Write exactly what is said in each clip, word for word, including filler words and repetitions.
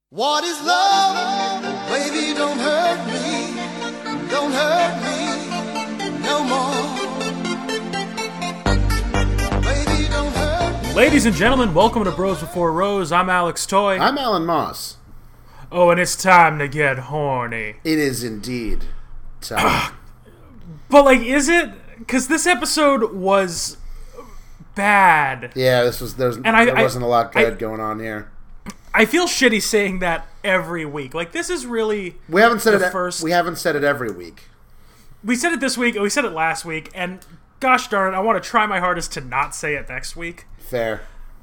What is love? Baby, don't hurt me. Don't hurt me no more. Baby, don't hurt me. Ladies and gentlemen, welcome to Bros Before Rose. I'm Alex Toy. I'm Alan Moss. Oh, and it's time to get horny. It is indeed time. But, like, is it? Because this episode was bad. Yeah, this was there, was, And I- there I- wasn't a lot good I- going on here. I feel shitty saying that every week. Like, this is really... We haven't said the it. first- We haven't said it every week. We said it this week, and we said it last week, and gosh darn it, I want to try my hardest to not say it next week. Fair.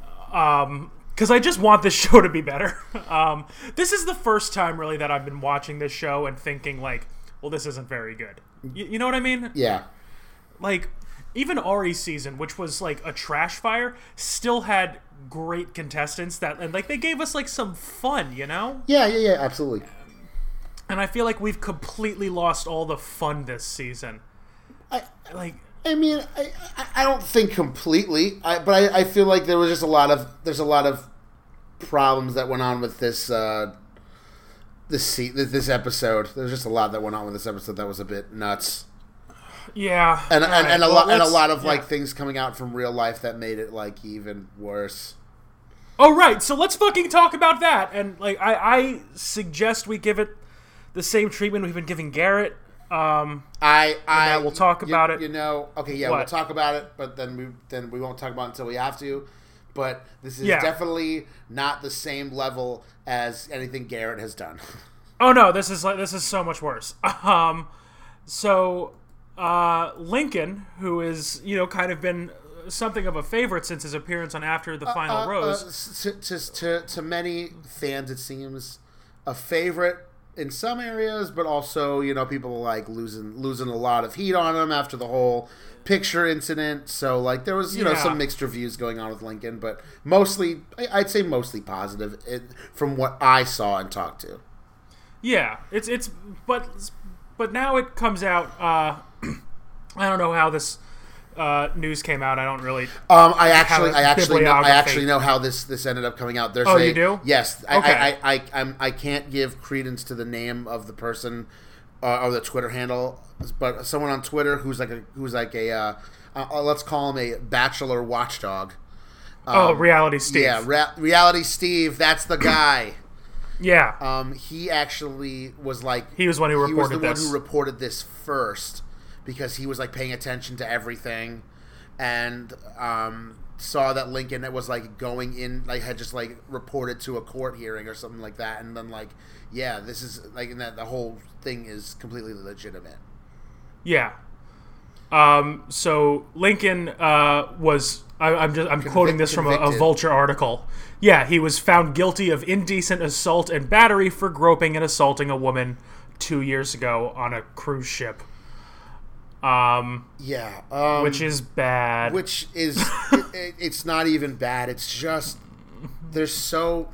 Because I just want this show to be better. Um, this is the first time, really, that I've been watching this show and thinking, like, well, this isn't very good. Y- you know what I mean? Yeah. Like, even Ari's season, which was, like, a trash fire, still had great contestants that, and, like, they gave us, like, some fun, you know? Yeah. Yeah. Yeah. Absolutely. And I feel like we've completely lost all the fun this season. I. Like... I mean, I. I- I don't think completely. I. But I, I. feel like there was just a lot of. There's a lot of problems that went on with this. Uh, this se- this episode. There's just a lot that went on with this episode that was a bit nuts. Yeah. And, and, Alright, and a well, lot and a let's- lot of like yeah. things coming out from real life that made it like even worse. Oh, right. So let's fucking talk about that. And, like, I, I suggest we give it the same treatment we've been giving Garrett. Um, I I that we'll talk you- about it. You know, okay, yeah, What? we'll talk about it, but then we then we won't talk about it until we have to. But this is Yeah. definitely not the same level as anything Garrett has done. oh, no. This is, like, this is so much worse. Um, so, uh, Lincoln, who is, you know, kind of been something of a favorite since his appearance on After the Final Uh, uh, Rose. s- to, to, to, to many fans, it seems a favorite in some areas, but also, you know, people like losing losing a lot of heat on him after the whole picture incident. So, like, there was, you know, Yeah. some mixed reviews going on with Lincoln, but mostly, I- I'd say mostly positive it, from what I saw and talked to. Yeah, it's it's but but now it comes out. Uh, I don't know how this uh, news came out. I don't really. Um, I actually, a I actually, know, I bibliography. actually know how this this ended up coming out. There's Oh, a, you do? Yes. I, Okay. I, I, I, I'm, I can't give credence to the name of the person uh, or the Twitter handle, but someone on Twitter who's like a who's like a uh, uh, let's call him a bachelor watchdog. oh, Reality Steve. Yeah, Ra- reality Steve. That's the guy. Yeah. Um, he actually was like He was one who he was the reported one this. who reported this first because he was like paying attention to everything and um, saw that Lincoln was like going in, like had just like reported to a court hearing or something like that, and then like yeah, this is like and that the whole thing is completely legitimate. Yeah. Um, so Lincoln uh, was I, I'm just I'm quoting this from a, a convicted. Vulture article. Yeah, he was found guilty of indecent assault and battery for groping and assaulting a woman two years ago on a cruise ship. Um, Yeah, um, which is bad. which is it, it, it's not even bad. It's just there's so.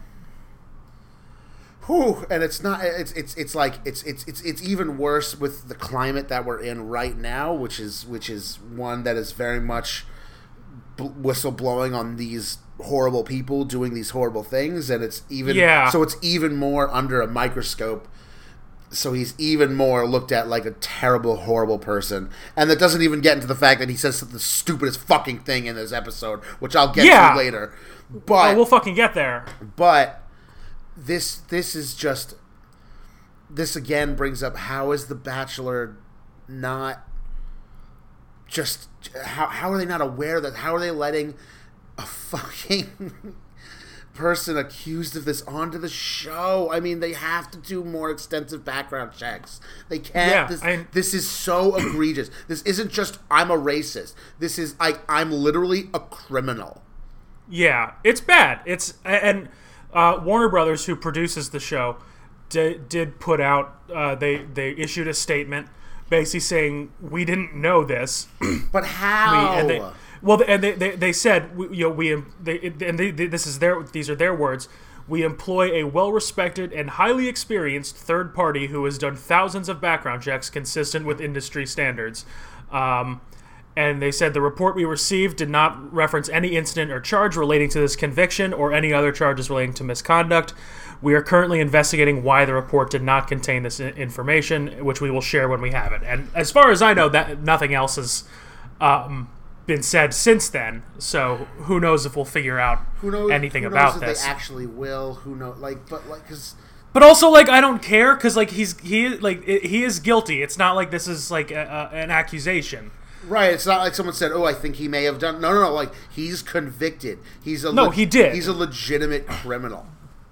Whew, and it's not. It's it's it's like it's it's it's it's even worse with the climate that we're in right now, which is which is one that is very much bl- whistleblowing on these horrible people doing these horrible things, and it's even Yeah. so it's even more under a microscope. So he's even more looked at like a terrible, horrible person, and that doesn't even get into the fact that he says the stupidest fucking thing in this episode, which I'll get Yeah. to later. But oh, we'll fucking get there. but this this is just this again brings up how is the Bachelor not just how how are they not aware that how are they letting a fucking person accused of this onto the show? I mean, they have to do more extensive background checks. They can't. Yeah, this, I- this is so egregious. This isn't just I'm a racist. This is like I'm literally a criminal. Yeah, it's bad. It's and uh, Warner Brothers, who produces the show, did, did put out. Uh, they they issued a statement basically saying we didn't know this. But how? We, and they, well, and they, they, they said we, you know we they, and they, they, this is their these are their words. We employ a well-respected and highly experienced third party who has done thousands of background checks consistent with industry standards. Um, and they said the report we received did not reference any incident or charge relating to this conviction or any other charges relating to misconduct. We are currently investigating why the report did not contain this I- information, which we will share when we have it. And as far as I know, that nothing else has um, been said since then. So who knows if we'll figure out Who knows anything who knows about if this? They actually will. Who knows? Like, but like, because. But also, like, I don't care because, like, he's he like it, he is guilty. It's not like this is like a, a, an accusation. Right, it's not like someone said, "Oh, I think he may have done." No, no, no. Like he's convicted. He's a No, le- he did. He's a legitimate criminal.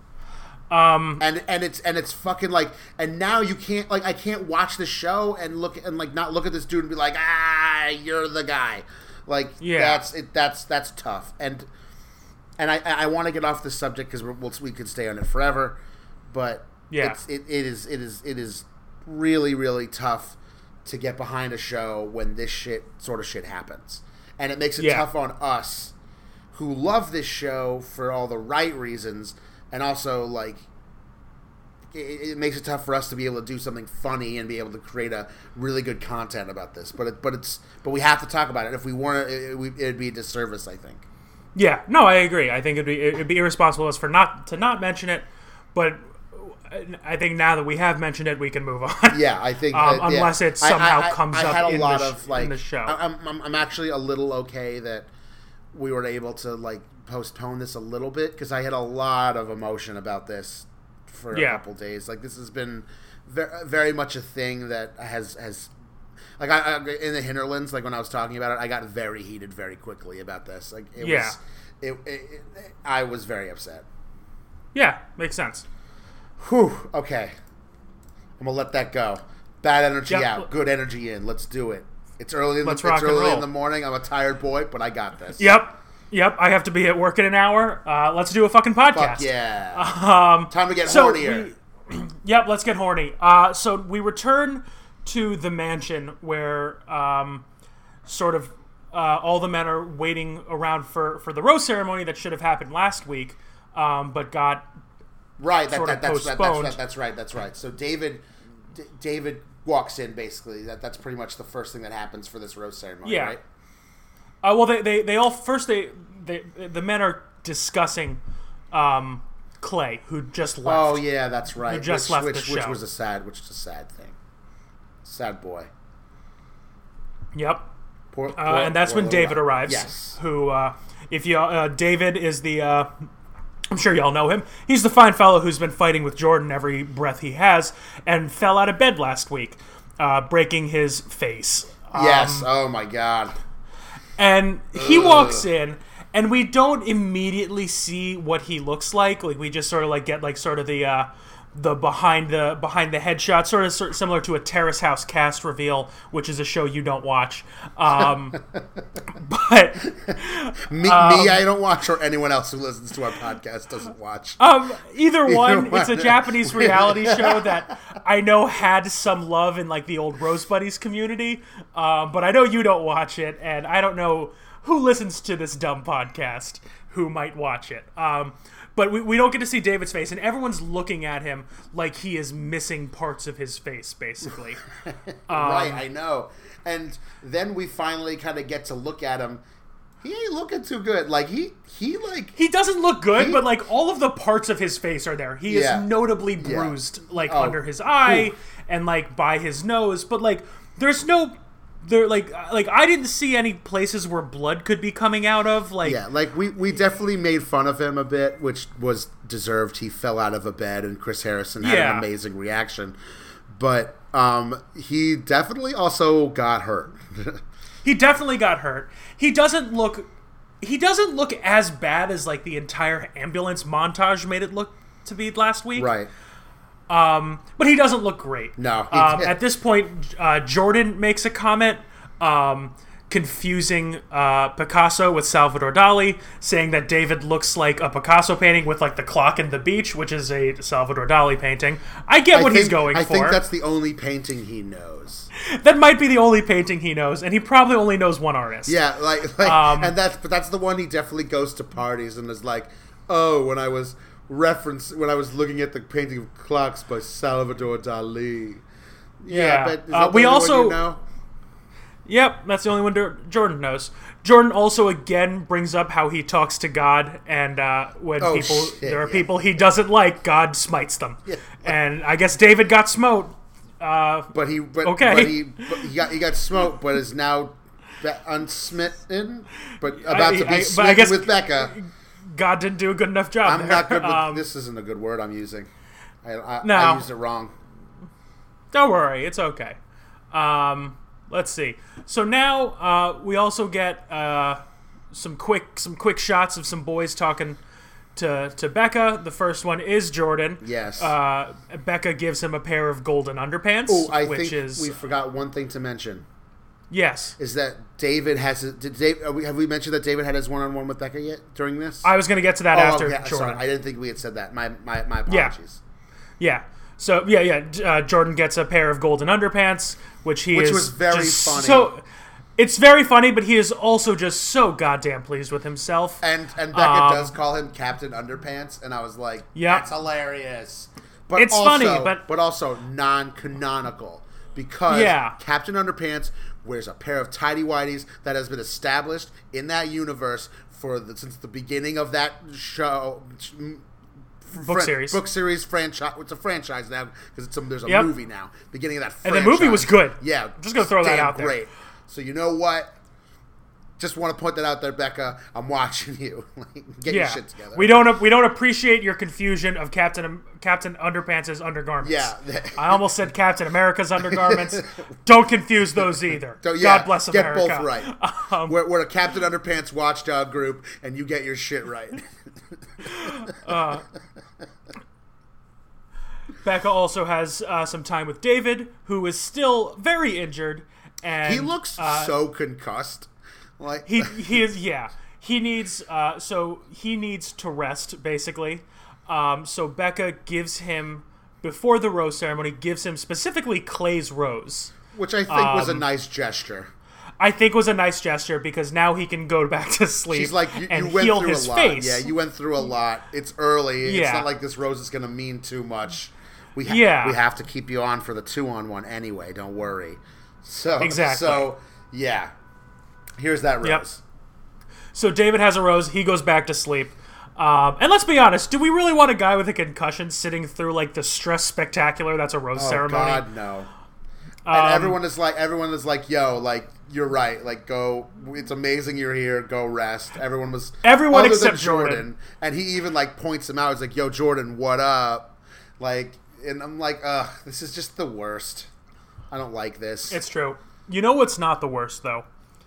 Um, and and it's and it's fucking like, and now you can't like I can't watch the show and look and like not look at this dude and be like, ah, you're the guy. Like Yeah. that's it. That's that's tough. And and I I want to get off this subject because we'll, we could stay on it forever, but Yeah. it's, it it is it is it is really really tough to get behind a show when this shit sort of shit happens, and it makes it Yeah. tough on us who love this show for all the right reasons, and also like it, it makes it tough for us to be able to do something funny and be able to create a really good content about this. But it, but it's but we have to talk about it. If we weren't, it, it, it'd be a disservice, I think. yeah, no, I agree. I think it'd be it'd be irresponsible of us for not to not mention it, but I think now that we have mentioned it, we can move on. Yeah, I think um, that, yeah. unless it somehow I, I, comes I, I up had a in, lot the sh- of, like, in the show. I, I'm, I'm I'm actually a little okay that we were able to like postpone this a little bit because I had a lot of emotion about this for Yeah. a couple days. Like this has been very, very much a thing that has has like I, I in the hinterlands. Like when I was talking about it, I got very heated very quickly about this. Like it Yeah. was, it, it, it I was very upset. Yeah, makes sense. Whew. Okay. I'm gonna let that go. Bad energy Yep. out. Good energy in. Let's do it. It's early. In the, Let's it's rock and early roll. in the morning. I'm a tired boy, but I got this. Yep, yep. I have to be at work in an hour. Uh, let's do a fucking podcast. Fuck yeah. Um, Time to get so hornier. we- yep, let's get horny. Uh, so we return to the mansion where, um, sort of, uh, all the men are waiting around for, for the rose ceremony that should have happened last week, um, but got Right. That, sort that, of that's, that, that's, postponed. that, that's right. That's right. So David, D- David walks in basically. That that's pretty much the first thing that happens for this rose ceremony. Yeah. Right. Uh, well, they, they, they all first they, they the men are discussing um, Clay, who just left. Oh yeah, that's right. Who just which, left which, the which show. was a sad, which is a sad thing. Sad boy. Yep. Poor, poor, Uh, and that's poor when little David guy. arrives. Yes. Who, uh, if you, uh, David is the, uh, I'm sure y'all know him. He's the fine fellow who's been fighting with Jordan every breath he has, and fell out of bed last week, uh, breaking his face. Yes. Um, Oh my God. And he Ugh. walks in, and we don't immediately see what he looks like. Like we just sort of like get like sort of the uh, the behind the behind the headshot, sort of, sort of similar to a Terrace House cast reveal, which is a show you don't watch. Um, but Me, Um, me, I don't watch, or anyone else who listens to our podcast doesn't watch. um, either one, one. it's a Japanese reality show that I know had some love in like the old Rose Buddies community, um, but I know you don't watch it, and I don't know who listens to this dumb podcast who might watch it. Um, but we, we don't get to see David's face, and everyone's looking at him like he is missing parts of his face, basically. Right, I know. And then we finally kind of get to look at him. He ain't looking too good. Like he, he like He doesn't look good, He- but like all of the parts of his face are there. He Yeah. is notably bruised, like Oh. under his eye and like by his nose. But like, there's no, there like like I didn't see any places where blood could be coming out of. Like, yeah, like we, we definitely made fun of him a bit, which was deserved. He fell out of a bed, and Chris Harrison had Yeah. an amazing reaction. But um, he definitely also got hurt. he definitely got hurt. He doesn't look, he doesn't look as bad as like the entire ambulance montage made it look to be last week. Right. Um, but he doesn't look great. No, he Um, did. at this point, uh, Jordan makes a comment um, confusing uh, Picasso with Salvador Dali, saying that David looks like a Picasso painting with like the clock and the beach, which is a Salvador Dali painting. I get I what think, he's going I for. think that's the only painting he knows. That might be the only painting he knows, and he probably only knows one artist. Yeah, like, like Um, and that's but that's the one he definitely goes to parties and is like, oh, when I was reference when I was looking at the painting of clocks by Salvador Dali. Yeah, Yeah. but is Uh, that we the only one also- you know? Yep, that's the only one Jor- Jordan knows. Jordan also again brings up how he talks to God, and uh, when Oh, people shit, there are yeah. people he doesn't like, God smites them. Yeah. And I guess David got smote. Uh, But he, but, Okay. but he, but he got he got smoked, but is now be- unsmitten, but about I- to be I- but I smitten guess- with Becca. God didn't do a good enough job. I'm there. not good with Um, this. Isn't a good word I'm using. I, I, No. I used it wrong. Don't worry, it's okay. Um, let's see. So now uh, we also get uh, some quick some quick shots of some boys talking to to Becca. The first one is Jordan. Yes. Uh, Becca gives him a pair of golden underpants, Oh, I which think is we forgot one thing to mention. yes. Is that David has? A, did Dave, are we, have we mentioned that David had his one-on-one with Becca yet during this? I was going to get to that oh, after okay, Jordan. sorry, I didn't think we had said that. My my my Yeah. apologies. Yeah. So yeah, yeah. Uh, Jordan gets a pair of golden underpants, which he Which is was very just funny. So it's very funny, but he is also just so goddamn pleased with himself. And and Becca Um, does call him Captain Underpants, and I was like, Yep. that's hilarious. But It's also, funny, but- but also non-canonical because Yeah. Captain Underpants wears a pair of tidy whities that has been established in that universe for the, since the beginning of that show. Book series. book series franchise. It's a franchise now because it's a, there's a Yep. movie now. Beginning of that, And franchise. the movie was good. Yeah, I'm just gonna throw that damn out there. Great. So you know what? Just want to point that out there, Becca. I'm watching you. Like, get your Yeah, shit together. we don't we don't appreciate your confusion of Captain Captain Underpants' undergarments. Yeah. I almost said Captain America's undergarments. Don't confuse those either. So, yeah, God bless get America. both right. Um, we're, we're a Captain Underpants watchdog group, and you get your shit right. Becca also has uh, some time with David, who is still very injured, and He looks uh, so concussed. Like he he is yeah he needs uh so he needs to rest basically. Um, so Becca gives him before the rose ceremony gives him specifically Clay's rose. which I think was a um, nice gesture. I think was a nice gesture because now he can go back to sleep. She's like, you, and you went heal through his a lot. face. Yeah, you went through a lot. It's early. It's Yeah. not like this rose is going to mean too much. We ha- Yeah. we have to keep you on for the two on one anyway. Don't worry. So Exactly. So yeah, here's that rose. Yep. So David has a rose. He goes back to sleep. Um, and let's be honest, do we really want a guy with a concussion sitting through like the stress spectacular that's a rose Oh ceremony? God, no. Um, And everyone is like, everyone is like, yo, like you're right. Like go. It's amazing you're here. Go rest. Everyone was. Everyone other except than Jordan. And he even like points him out. He's like, yo, Jordan, what up? Like, and I'm like, ugh, this is just the worst. I don't like this. It's true. You know what's not the worst though?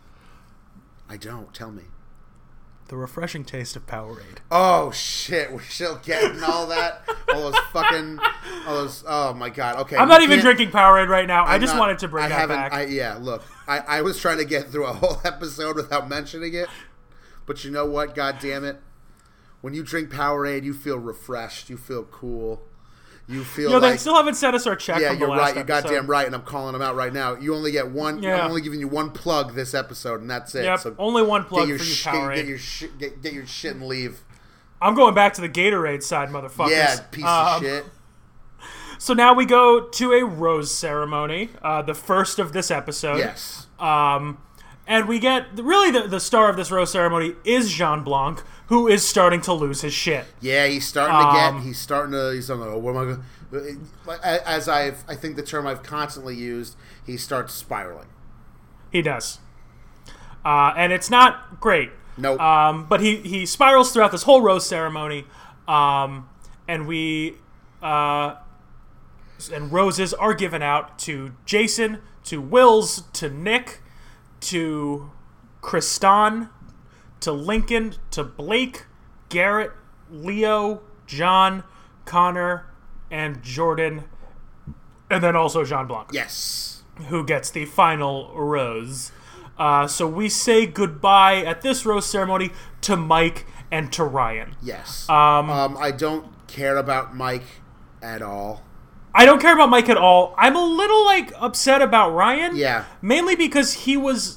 I don't. Tell me. The refreshing taste of Powerade. Oh shit, we're still getting all that, all those fucking, all those. Oh my god. Okay, I'm we not even can't- drinking Powerade right now. i I'm just not- wanted to bring I that haven't. back. I, yeah, look, I, I was trying to get through a whole episode without mentioning it, but you know what? God damn it! When you drink Powerade, you feel refreshed. You feel cool. You feel Yo, they like. still haven't sent us our check Yeah, from the you're last right. You're episode. goddamn right, and I'm calling them out right now. You only get one. Yeah. I'm only giving you one plug this episode, and that's it. Yep, So only one plug get your for you, sh- Powerade. Get your shit. Get, get your shit and leave. I'm going back to the Gatorade side, motherfuckers. Yeah, piece Um, of shit. So now we go to a rose ceremony, uh, the first of this episode. Yes. Um, and we get really the, the star of this rose ceremony is Jean Blanc, who is starting to lose his shit. Yeah, he's starting to get. Um, He's starting to. He's like, oh, what am I going? As I've, I think the term I've constantly used, he starts spiraling. He does, uh, and it's not great. Nope. Um, but he he spirals throughout this whole rose ceremony, um, and we uh, and roses are given out to Jason, to Wills, to Nick, to Kristan, to Lincoln, to Blake, Garrett, Leo, John, Connor, and Jordan, and then also Jean Blanc, Yes. who gets the final rose. Uh, so we say goodbye at this rose ceremony to Mike and to Ryan. Yes. Um, um, I don't care about Mike at all. I don't care about Mike at all. I'm a little like upset about Ryan. Yeah. Mainly because he was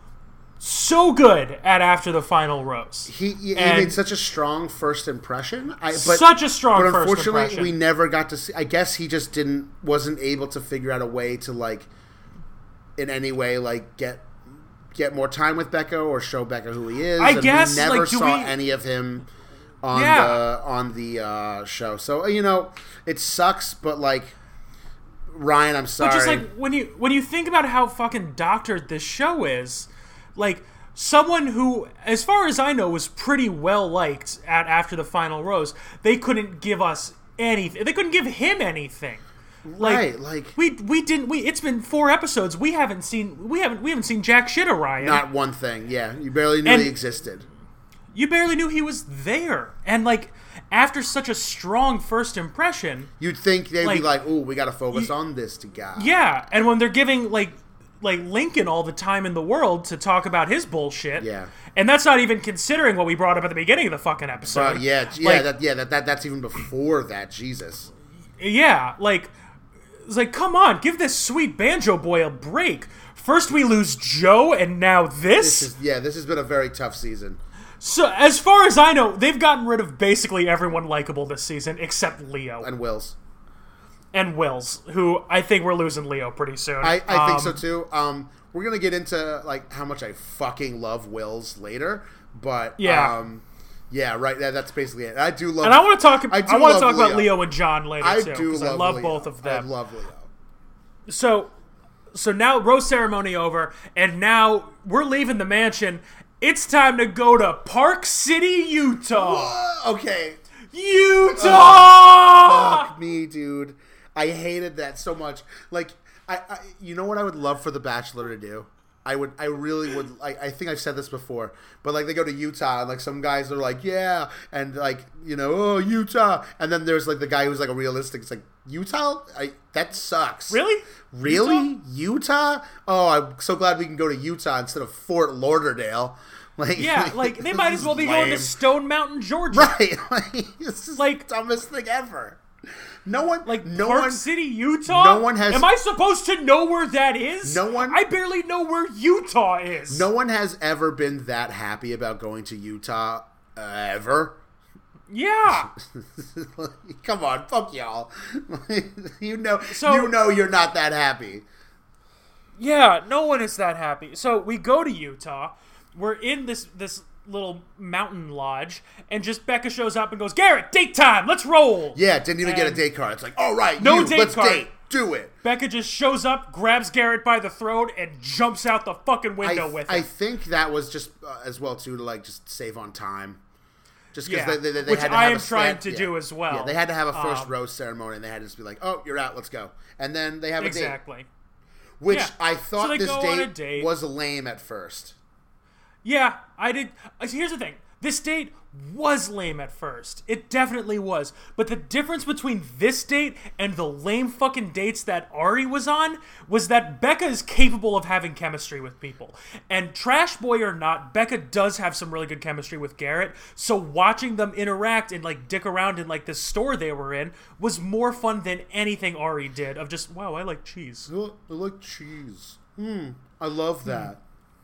so good at after the final rose. He, he And- made such a strong first impression. I, but, Such a strong But first unfortunately, impression. we never got to see. I guess he just didn't, wasn't able to figure out a way to like, in any way, like get get more time with Becca or show Becca who he is. I and guess, we never like, do saw we- any of him on Yeah. the on the uh, show. So you know, it sucks, but like Ryan, I'm sorry. But just like when you when you think about how fucking doctored this show is, like someone who, as far as I know, was pretty well liked at after the final rose, they couldn't give us anything. They couldn't give him anything. Like, right, like we we didn't we. It's been four episodes. We haven't seen we haven't we haven't seen jack shit of Ryan. not one thing. Yeah, you barely knew And- he existed. You barely knew he was there, and like after such a strong first impression, You'd think they'd like, be like, "Ooh, we got to focus you- on this to guy." yeah. And when they're giving like like Lincoln all the time in the world to talk about his bullshit, Yeah. and that's not even considering what we brought up at the beginning of the fucking episode. Uh, yeah, yeah, Like, that, yeah. That, that that's even before that. Jesus. yeah, like it's like come on, give this sweet banjo boy a break. First we lose Joe, and now this. This is yeah. This has been a very tough season. So as far as I know, they've gotten rid of basically everyone likable this season except Leo And Wills. and Wills, who I think we're losing Leo pretty soon. I, I think Um, so too. Um, we're gonna get into like how much I fucking love Wills later, but Yeah. um, yeah, right. That, that's basically it. I do love, And I want to talk. I I, do want love to talk about Leo. Leo and John later I too, do because love, I love Leo. both of them. I love Leo. So, so now rose ceremony over, and now we're leaving the mansion. It's time to go to Park City, Utah. Uh, okay, Utah. fuck me, dude. I hated that so much. Like, I, I, you know what I would love for The Bachelor to do? I would, I really would. I, I think I've said this before, but like they go to Utah, and like some guys are like, yeah, and like you know, oh Utah, and then there's like the guy who's like a realistic. It's like Utah, I that sucks. Really? Really? Utah? Oh, I'm so glad we can go to Utah instead of Fort Lauderdale. Like, Yeah, like they this might as is well be going to lame. Stone Mountain, Georgia. Right? Like, this is Like- the dumbest thing ever. No one, Like no Park one, City, Utah. no one has- Am I supposed to know where that is? No one- I barely know where Utah is. no one has ever been that happy about going to Utah uh, ever. Yeah. Come on, fuck y'all. you know, So- you know, you're not that happy. Yeah, no one is that happy. So we go to Utah. We're in this this little mountain lodge, and just Becca shows up and goes, "Garrett, date time. Let's roll." Yeah, didn't even get a And- date card. It's like, all right, No you, date let's card. date, do it. Becca just shows up, grabs Garrett by the throat, and jumps out the fucking I, window with I him. think that was just uh, as well too to like just save on time. Just because Yeah, they, they, they which had to I have am a, trying they to had- do yeah. as well. Yeah, they had to have a first Um, rose ceremony, and they had to just be like, "Oh, you're out, let's go." And then they have a date, Exactly. which Yeah. I So thought they this go on a date, date. was lame at first. Yeah, I did. uh, Here's the thing. This date was lame at first. It definitely was. But the difference between this date and the lame fucking dates that Ari was on was that Becca is capable of having chemistry with people. And trash boy or not, Becca does have some really good chemistry with Garrett. So watching them interact and like dick around in like this store they were in was more fun than anything Ari did of just, wow, I like cheese. Oh, I like cheese. Hmm, I love that.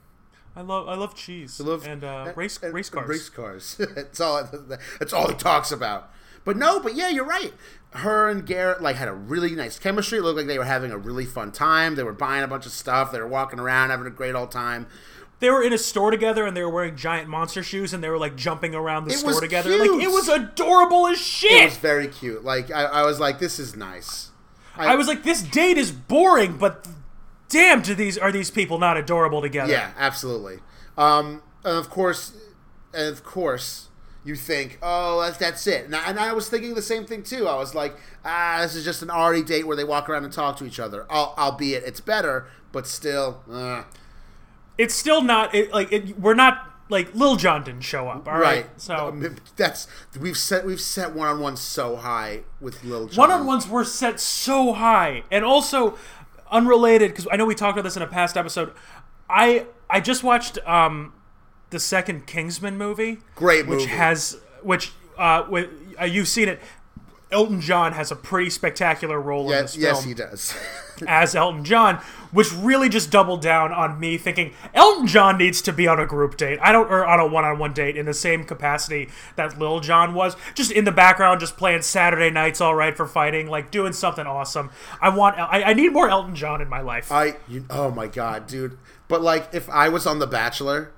I love I love cheese. I love and uh, and- race and- race and cars. Race cars. That's all. That's all he talks about. But no, but yeah, you're right. Her and Garrett like had a really nice chemistry. It looked like they were having a really fun time. They were buying a bunch of stuff. They were walking around, having a great old time. They were in a store together and they were wearing giant monster shoes and they were like jumping around the It store was together. cute. Like it was adorable as It shit. was very cute. Like I, I was like, this is nice. I was like, this date is boring, but damn, do these are these people not adorable together? Yeah, absolutely. Um, and of course, and of course, you think, oh, that's, that's it. And I, and I was thinking the same thing too. I was like, ah, this is just an Ari date where they walk around and talk to each other. Al- albeit it's better, but still, uh. It's still not it, like it, we're not like Lil Jon didn't show up. All right, right. so Um, that's we've set we've set one on one so high with Lil Jon. one on ones were set so high, and also unrelated because I know we talked about this in a past episode. I I just watched um the second Kingsman movie. Great movie. Which has which uh, with, uh you've seen it. Elton John has a pretty spectacular role in Yes, this film. yes, he does. As Elton John, which really just doubled down on me thinking Elton John needs to be on a group date. I don't, or on a one-on-one date in the same capacity that Lil Jon was, just in the background, just playing Saturday Nights All Right for Fighting, like doing something awesome. I want, I, I need more Elton John in my life. I, you, oh my god, dude! But like, if I was on The Bachelor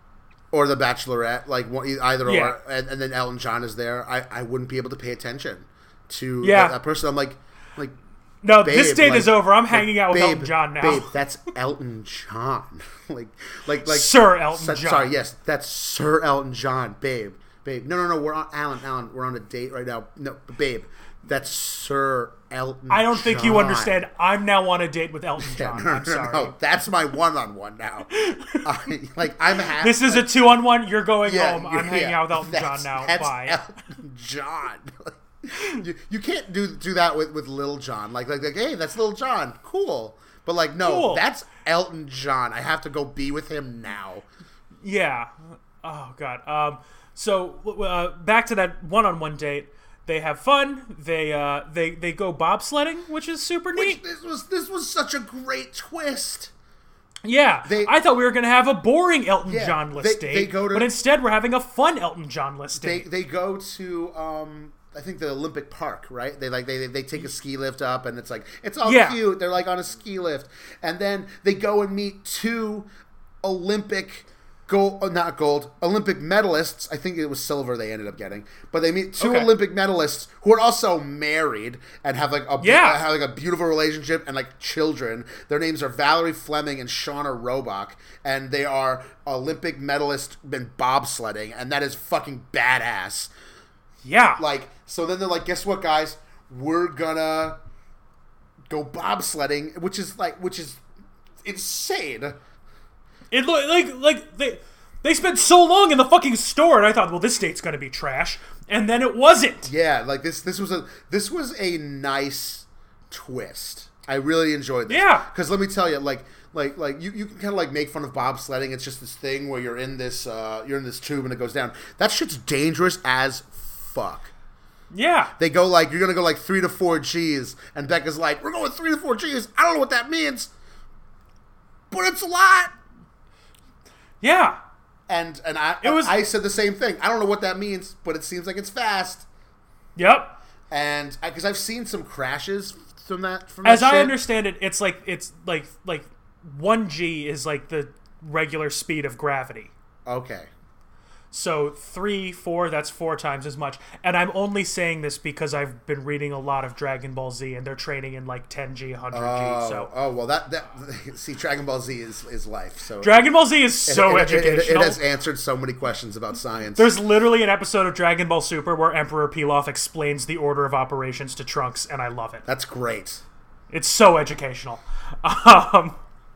or The Bachelorette, like one, either Yeah. or, and, and then Elton John is there, I, I wouldn't be able to pay attention to Yeah. that, that person. I'm like, like. No, Babe, this date like- is over. I'm like, hanging out with babe, Elton John now. Babe, that's Elton John. like, like, like Sir Elton so- John. Sorry, yes, that's Sir Elton John, babe, babe. No, no, no. We're on Alan, Alan. We're on a date right now. No, babe, that's Sir Elton. I don't think you John. understand. I'm now on a date with Elton John. No, I'm no, sorry. no, that's my one-on-one now. I, like, I'm happy. This is a two-on-one. You're going Yeah, home. I'm yeah, hanging out with Elton that's- John now. That's Bye. Elton John. you, you can't do do that with, with Lil Jon. Like, like like hey, that's Lil Jon. Cool. But like no, Cool. that's Elton John. I have to go be with him now. Yeah. Oh god. Um. So uh, back to that one-on-one date. They have fun. They uh. They they go bobsledding, which is super neat. Which, this was this was such a great twist. Yeah. They- I thought we were gonna have a boring Elton Yeah, John list they- date, they go to- but instead we're having a fun Elton John list They date. they go to um I think the Olympic Park, right? They like they they take a ski lift up and it's like it's all Yeah. cute. They're like on a ski lift, and then they go and meet two Olympic gold, uh, not gold, Olympic medalists. I think it was silver they ended up getting, but they meet two Okay. Olympic medalists who are also married and have like a Yeah. have like a beautiful relationship and like children. Their names are Valerie Fleming and Shauna Roebuck, and they are Olympic medalists in bobsledding, and that is fucking badass. Yeah. Like, so then they're like, guess what, guys? We're gonna go bobsledding, which is like, which is insane. It looked like like they they spent so long in the fucking store, and I thought, well, this date's gonna be trash, and then it wasn't. Yeah, like this, this was a, this was a nice twist. I really enjoyed this. Yeah. Because let me tell you, like, like, like you, you can kind of like make fun of bobsledding. It's just this thing where you're in this, uh, you're in this tube and it goes down. That shit's dangerous as fuck. Yeah. They go like, you're gonna go like three to four G's, and Becca's like, we're going three to four G's. I don't know what that means, but it's a lot. Yeah. And and I It was- I said the same thing. I don't know what that means, but it seems like it's fast. Yep. And because I've seen some crashes from that. From that As I shit. understand it, it's like it's like like one G is like the regular speed of gravity. Okay. So three, four, that's four times as much. And I'm only saying this because I've been reading a lot of Dragon Ball Z, and they're training in like ten G, one hundred G. Oh, So oh well, that that see, Dragon Ball Z is, is life. So Dragon Ball Z is so it, it- it- educational. It, has answered so many questions about science. There's literally an episode of Dragon Ball Super where Emperor Pilaf explains the order of operations to Trunks, and I love it. That's great. It's so educational. Um,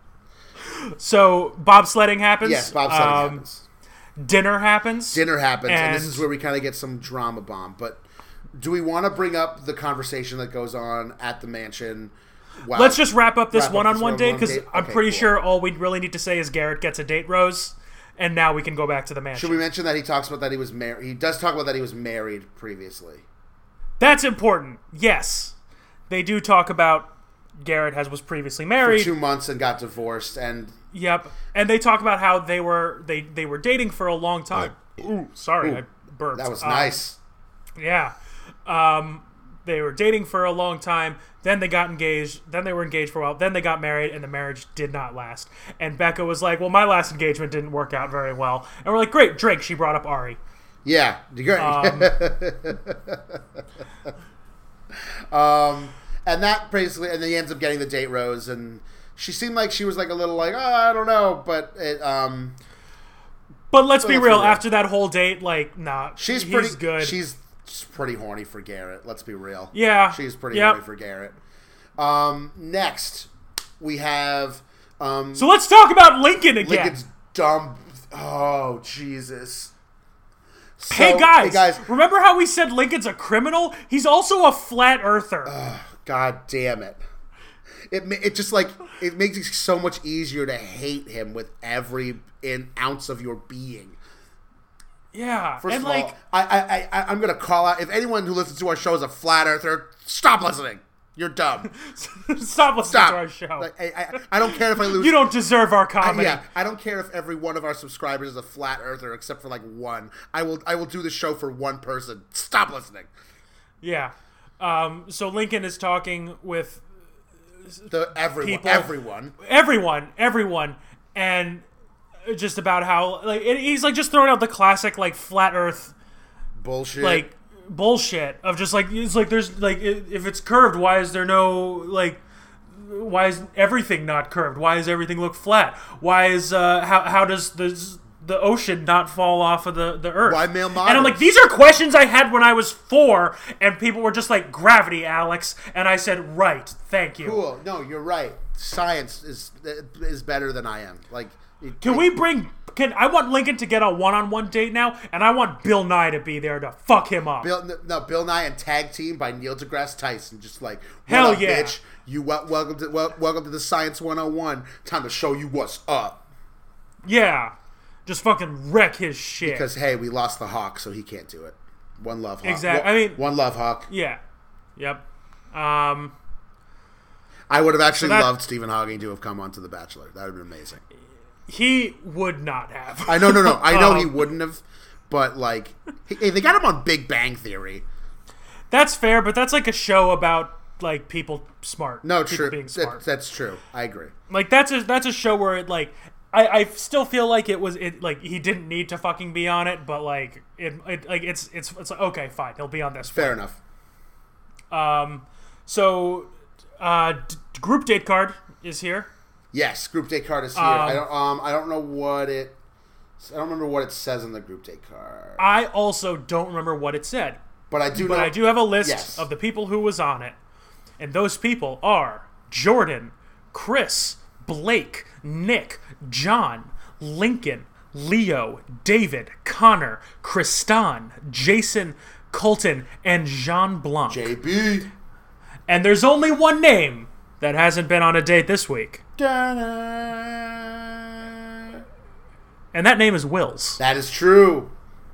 so bobsledding happens. Yes, bobsledding Um, happens. Dinner happens. Dinner happens, and, this and- is where we kind of get some drama bomb. But do we want to bring up the conversation that goes on at the mansion? While, Let's just wrap up this wrap up one-on-one this date one-on-one because date? I'm Okay, pretty cool. sure all we really need to say is Garrett gets a date rose, and now we can go back to the mansion. Should we mention that he talks about that he was married? He does talk about that he was married previously. That's important. Yes, they do talk about Garrett has was previously For married. two months and got divorced, and Yep, and they talk about how they were they they were dating for a long time. Ooh, sorry, Ooh, I burped. that was Um, nice. Yeah. Um, they were dating for a long time. Then they got engaged. Then they were engaged for a while. Then they got married, and the marriage did not last. And Becca was like, well, my last engagement didn't work out very well. And we're like, great, Drake. She brought up Ari. Yeah, great. Um, Um, and that basically, and then he ends up getting the date rose, and she seemed like she was like a little like, oh, I don't know, but it, um, but let's be Let's be real. real. After that whole date, like, nah, she's he's pretty good. She's, she's pretty horny for Garrett. Let's be real. Yeah. she's pretty Yep. horny for Garrett. Um, next we have um, So let's talk about Lincoln again. Lincoln's dumb. Oh Jesus. So, hey, guys, hey guys, remember how we said Lincoln's a criminal? He's also a flat earther. God damn it. It ma- it just like it makes it so much easier to hate him with every in ounce of your being. Yeah, First and of like, all, I, I, I, I'm going to call out, if anyone who listens to our show is a flat earther, stop listening. You're dumb. stop listening Stop. to our show. Like, I, I, I don't care if I lose. You don't deserve our I, comedy. yeah, I don't care if every one of our subscribers is a flat earther, except for like one. I will, I will do the show for one person. Stop listening. Yeah. Um, so Lincoln is talking with The everyone, people, everyone, everyone, everyone, and just about how like it, he's like just throwing out the classic like flat Earth bullshit. like bullshit of just like it's like there's like if it's curved, why is there no like why is everything not curved? Why does everything look flat? Why is uh how how does the the ocean not fall off of the, the earth? Why male models? And I'm like, these are questions I had when I was four, and people were just like, gravity, Alex. And I said, right, thank you. Cool. No, you're right. Science is is better than I am. Like, it, Can it, we bring? Can I want Lincoln to get a one-on-one date now, and I want Bill Nye to be there to fuck him up. Bill, no, Bill Nye and Tag Team by Neil deGrasse Tyson. Just like, what Hell up, yeah. bitch? You wel- welcome to wel- welcome to the Science one oh one. Time to show you what's up. Yeah, just fucking wreck his shit. Because hey, we lost the Hawk, so he can't do it. One love, Hawk. Exact- One, I mean- one love, Hawk. Yeah. Yep. Um. I would have actually So that- loved Stephen Hawking to have come onto The Bachelor. That would have been amazing. He would not have. I know, no, no. I know Um, he wouldn't have, but like, hey, they got him on Big Bang Theory. That's fair, but that's like a show about like people smart. No, people true. being That, smart. that's true. I agree. Like that's a that's a show where it like I, I still feel like it was it like he didn't need to fucking be on it, but like it, it like it's it's it's like, okay, fine, he'll be on this. Fair enough. Um, so uh, d- group date card is here. Yes, group date card is here. Um, I don't. Um, I don't know what it. I don't remember what it says on the group date card, I also don't remember what it said, but I do. but know, I do have a list Yes. of the people who was on it, and those people are Jordan, Chris, Blake, Nick, John, Lincoln, Leo, David, Connor, Kristan, Jason, Colton, and Jean Blanc. J B. And there's only one name that hasn't been on a date this week, Da-na. and that name is Wills. That is true.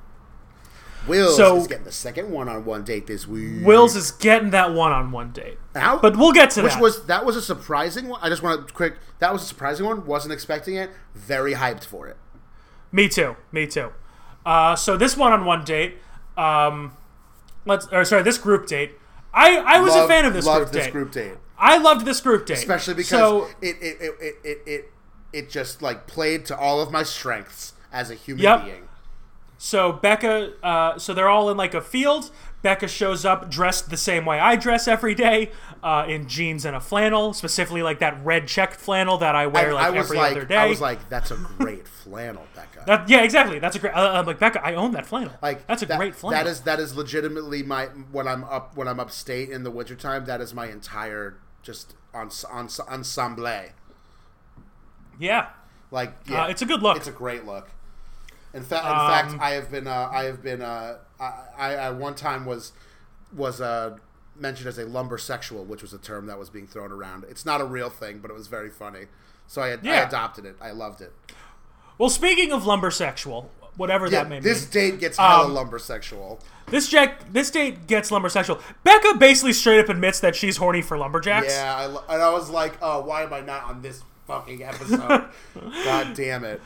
Wills So- is getting the second one-on-one date this week. Wills is getting that one-on-one date. How- But we'll get to which that. was that was a surprising one. I just want to quick. That was a surprising one. Wasn't expecting it. Very hyped for it. Me too. Me too. Uh, so this one-on-one date, um, let's or sorry, this group date. I, I was Loved- a fan of this loved group this date. group date. I loved this group date, Especially because so, it, it, it, it, it, it, it just like played to all of my strengths as a human Yep. being. So Becca, uh, so they're all in like a field. Becca shows up dressed the same way I dress every day, uh, in jeans and a flannel, specifically like that red checked flannel that I wear I, like I was every like, other day. I was like, that's a great flannel, Becca. That- yeah, exactly. That's a great. Uh, I'm like Becca. I own that flannel. Like that's a that- great flannel. That is that is legitimately my when I'm up when I'm upstate in the wintertime, that is my entire just ens- ens- ensemble. yeah. Like yeah, Uh, it's a good look. It's a great look. In, fa- in Um, fact, I have been uh, I have been uh, I, I I one time was was uh, mentioned as a lumbersexual, which was a term that was being thrown around. It's not a real thing, but it was very funny. So I, I Yeah. adopted it. I loved it. Well, speaking of lumbersexual, whatever Yeah, that may this mean, date gets hella Um, lumbersexual. this Jack, this date gets lumbersexual. Becca basically straight up admits that she's horny for lumberjacks. Yeah, I, lo- and I was like, oh, why am I not on this fucking episode? God damn it.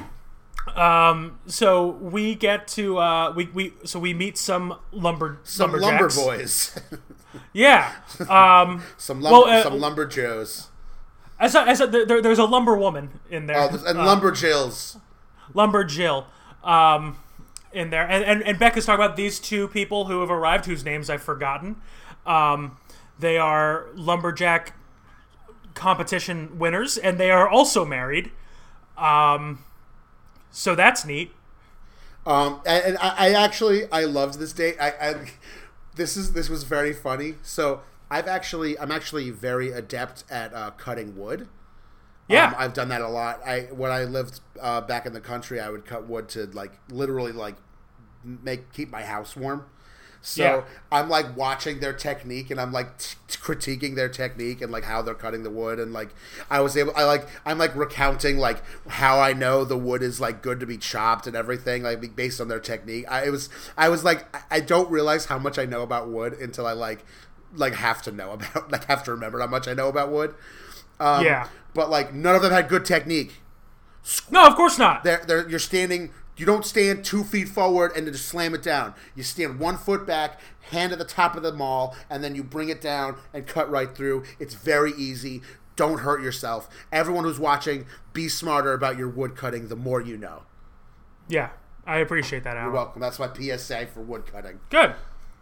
Um. So we get to uh we, we so we meet some lumber Some lumber lumberjacks. boys. Yeah. Um. some lumber, Well, uh, some lumber joes. as a, as a, there, there's a lumber woman in there. Oh, there's- and Uh, lumber jills. Lumber Jill. Um. In there, and, and and Becca's talking about these two people who have arrived, whose names I've forgotten. Um. They are lumberjack competition winners, and they are also married. Um. So that's neat. Um, and, and I, I actually I loved this date. I, I this is this was very funny. So I've actually I'm actually very adept at uh, cutting wood. Yeah. Um, I've done that a lot. I when I lived uh, back in the country, I would cut wood to like literally like make keep my house warm. So Yeah. I'm like watching their technique, and I'm like t- critiquing their technique and like how they're cutting the wood, and like I was able, I like I'm like recounting like how I know the wood is like good to be chopped and everything, like based on their technique. I it was I was like I don't realize how much I know about wood until I like like have to know about like have to remember how much I know about wood. Um, Yeah. But like none of them had good technique. No, of course not. They're, they're, you're standing. You don't stand two feet forward and then just slam it down. You stand one foot back, hand at the top of the maul, and then you bring it down and cut right through. It's very easy. Don't hurt yourself. Everyone who's watching, be smarter about your wood cutting. The more you know. Yeah, I appreciate that, Alan. You're welcome. That's my P S A for wood cutting. Good.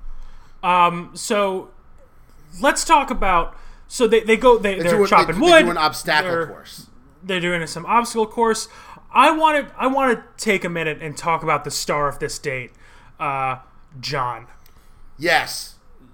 Um, so let's talk about. So they, they go. They, they're do a- chopping they, wood. They do an obstacle they're, course. They're doing some obstacle course. I want to. I want to take a minute and talk about the star of this date, uh, John. Yes.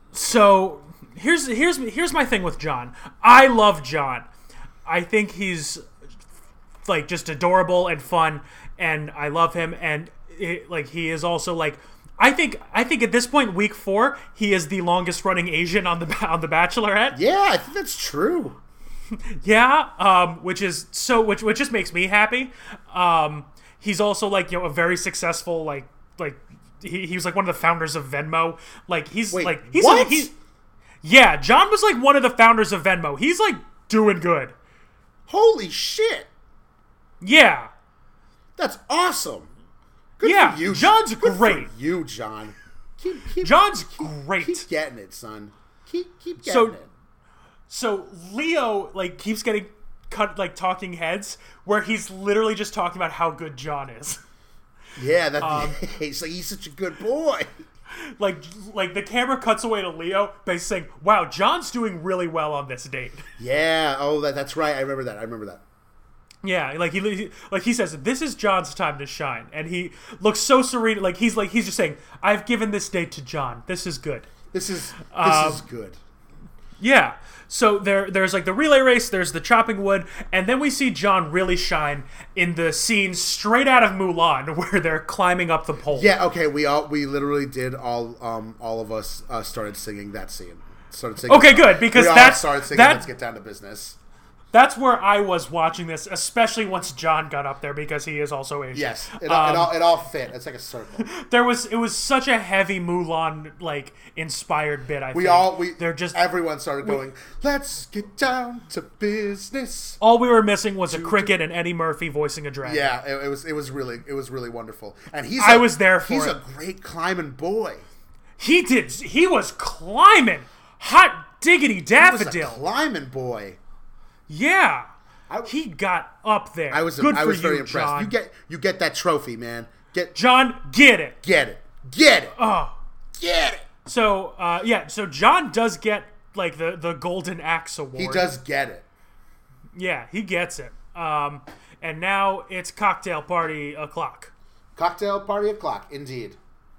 So here's here's here's my thing with John. I love John. I think he's like just adorable and fun, and I love him. And it, like he is also like I think I think at this point, week four, he is the longest running Asian on the on the Bachelorette. Yeah, I think that's true. Yeah, um, which is so which which just makes me happy. Um, he's also like you know a very successful like like he, he was like one of the founders of Venmo. Like he's Wait, like he's what? he's yeah. John was like one of the founders of Venmo. He's like doing good. Holy shit. Yeah, That's awesome. Good yeah. for you. John's Good great. For you, John. Keep, keep, John's keep, great. Keep getting it, son. Keep keep getting So- it. So Leo like keeps getting cut like talking heads where he's literally just talking about how good John is. Yeah, that Um, he's like he's such a good boy. Like like the camera cuts away to Leo by saying, "Wow, John's doing really well on this date." Yeah. Oh, that, that's right. I remember that. I remember that. Yeah, like he he- like he says, "This is John's time to shine," and he looks so serene. Like he's like he's just saying, "I've given this date to John. This is good." This is this Um, is good. Yeah. So there, there's like the relay race, there's the chopping wood, and then we see John really shine in the scene straight out of Mulan, where they're climbing up the pole. Yeah. Okay. We all we literally did all um all of us uh, started singing that scene. Started singing. Okay, good, because we all that's- started singing. that- Let's get down to business. That's where I was watching this, especially once John got up there because he is also Asian. Yes. It, all it Um, all it all fit. It's like a circle. There was it was such a heavy Mulan like inspired bit. I We think all we they're just everyone started going. Let's get down to business. all we were missing was a cricket and Eddie Murphy voicing a dragon. Yeah, it, it was it was really it was really wonderful. And he's I a- was there for He's it. a great climbing boy. He did. He was climbing. Hot diggity He was a daffodil. climbing boy. Yeah. I- he got up there. I was Good I for was very you, impressed. John. You get you get that trophy, man. Get John, get it. get it. Get it. Oh. Get it. So, uh, yeah, so John does get, like, the, the Golden Axe Award. He does get it. Yeah, he gets it. Um, and now it's cocktail party o'clock. Cocktail party o'clock, indeed.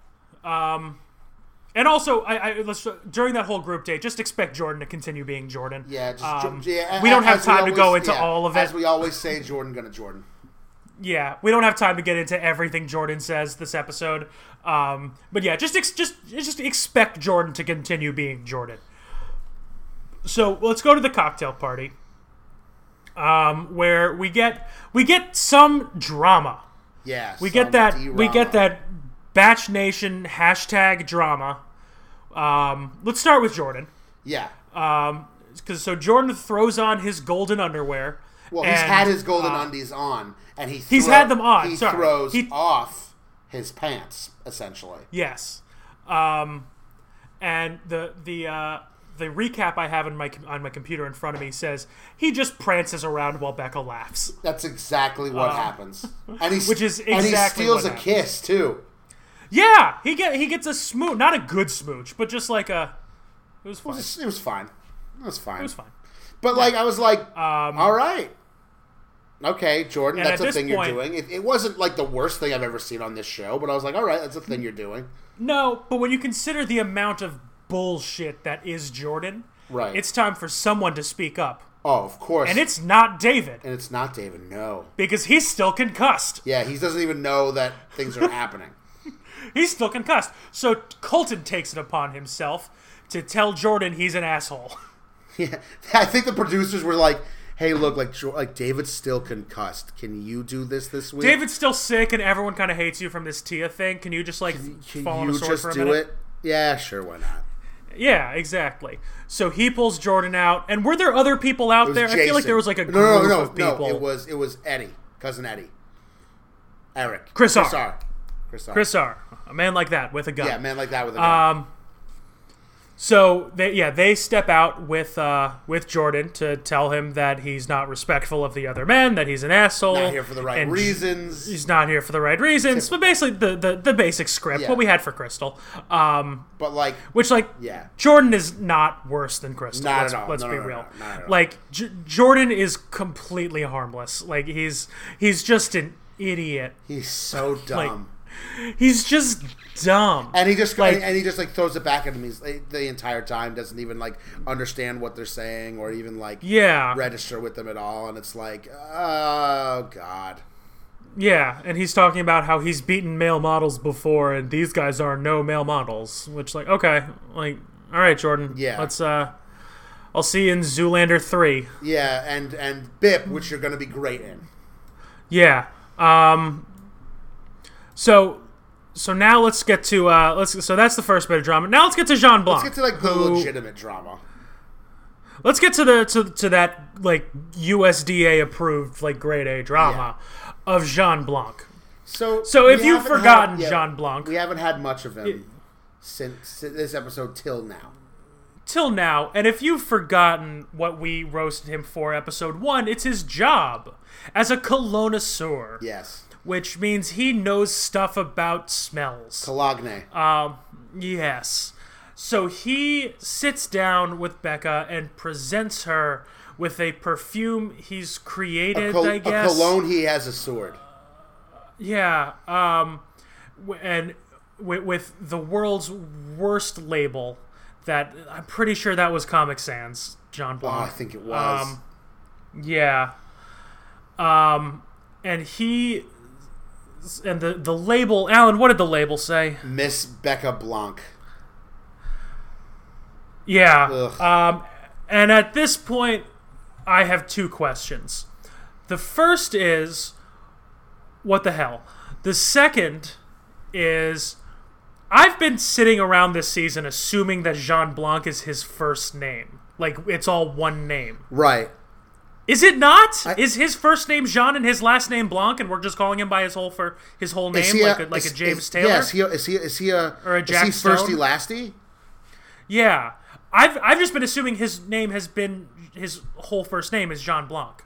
And also, I, I let's during that whole group date, just expect Jordan to continue being Jordan. Yeah, just Um, yeah. we don't have as time to always- go into yeah, all of it. As we always say, Jordan gonna Jordan. Yeah, we don't have time to get into everything Jordan says this episode. Um, but yeah, just ex- just just expect Jordan to continue being Jordan. So let's go to the cocktail party, um, where we get we get some drama. Yeah, We get that we get that Batch Nation hashtag drama. Um, let's start with Jordan. Yeah. Because so Jordan throws on his golden underwear. Well, he's and, had his golden uh, undies on, and he He's throw- had them on, He sorry. throws He- off his pants essentially. Yes, um, and the the uh, the recap I have in my on my computer in front of me says he just prances around while Becca laughs. That's exactly what happens, and he Uh, which is and he exactly steals what a happens. kiss too. Yeah, he get he gets a smooch, not a good smooch, but just like a. It was It fine. was, it was fine. It was fine. It was fine. But like I was like, Um, all right, okay, Jordan, and that's at a this thing point- you're doing. It, it wasn't like the worst thing I've ever seen on this show, but I was like, all right, that's a thing you're doing. No, but when you consider the amount of bullshit that is Jordan, Right. it's time for someone to speak up, Oh, of course. and it's not David and it's not David. No. because he's still concussed. Yeah, he doesn't even know that things are happening. He's still concussed. So Colton takes it upon himself to tell Jordan he's an asshole. Yeah, I think the producers were like, "Hey, look, like, like David's still concussed. Can you do this this week? David's still sick, and everyone kind of hates you from this Tia thing. Can you just like Can, can fall on you a sword just for a do minute?" it? Yeah, sure, why not? Yeah, exactly. So he pulls Jordan out, and were there other people out there? Jason. I feel like there was like a no, group no, no, of people. no. It was it was Eddie, cousin Eddie, Eric, Chris R. Chris R. Chris R. Chris R. A man like that with a gun. Yeah, man like that with a gun. Um. So they yeah they step out with uh with Jordan to tell him that he's not respectful of the other men, that he's an asshole, Not here for the right and reasons. He's not here for the right reasons. But basically the the, the basic script, Yeah. what we had for Crystal. Um. But like, Which, like, yeah, Jordan is not worse than Crystal. Not let's at all. let's No, be no, no, real. no, not at all. Like, J- Jordan is completely harmless. Like, he's he's just an idiot. he's so dumb. He's just dumb. And he just Like- and he just like throws it back at him. He's like, the entire time doesn't even like understand what they're saying or even like Yeah. register with them at all. And it's like, oh god, Yeah, and he's talking about how he's beaten male models before, and these guys are no male models. Which, like, okay, like, all right, Jordan. Yeah. Let's, uh, I'll see you in Zoolander three. yeah. And and Bip, which you're gonna be great in. Yeah. Um. So, so now let's get to uh. Let's. So that's the first bit of drama. Now let's get to Jean Blanc. Let's get to like the who- legitimate drama. Let's get to the to, to that like U S D A approved like grade A drama of Jean Blanc. So So we if you've haven't forgotten had- yeah, Jean Blanc we haven't had much of him since, since this episode till now. till now, and if you've forgotten what we roasted him for episode one, it's his job as a colonosaur. Yes, Which means he knows stuff about smells. Cologne. Um, yes. So he sits down with Becca and presents her with a perfume he's created, a, col- I guess. a cologne. He has a sword. Yeah. Um, w- and w- with the world's worst label that I'm pretty sure that was Comic Sans, John Oh, Blanc. I think it was. Um, yeah. Um, and he... And the, the label... Alan, what did the label say? Miss Becca Blanc. Yeah. Ugh. Um, and at this point, I have two questions. The first is, what the hell? The second is, I've been sitting around this season assuming that Jean Blanc is his first name. Like, it's all one name. Right. Is it not? I- is his first name Jean and his last name Blanc, and we're just calling him by his whole for his whole Is name, he like a, like is- a James is, Taylor? Yeah, is he, is he is he a Or a Jack is he firsty Stone? lasty? Yeah. I've I've just been assuming his name has been his whole first name is Jean Blanc.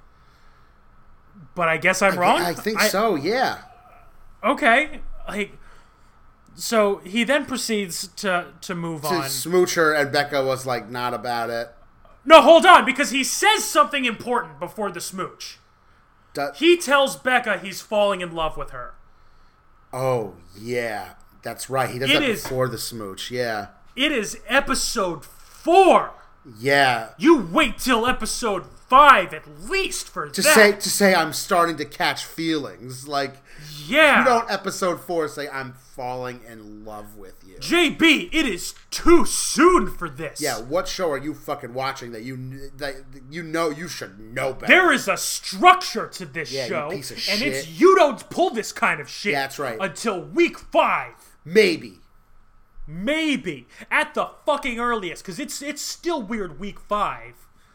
But I guess I'm I, wrong. I think so. Yeah. Okay. Like so he then proceeds to to move To on. smooch her, and Becca was like not about it. No, hold on, because he says something important before the smooch. Du- He tells Becca he's falling in love with her. oh yeah, that's right. He does It that is- before the smooch. Yeah. It is episode four. Yeah. You wait till episode five at least for To that. say to say I'm starting to catch feelings. Like yeah. you don't episode four say I'm falling in love with you. J B, it is too soon for this. Yeah, what show are you fucking watching that you that you know you should know better? There is a structure to this Yeah, you show, piece of and shit. it's you don't pull this kind of shit. Yeah, that's right. Until week five, Maybe. maybe at the fucking earliest, because it's it's still weird. Week five.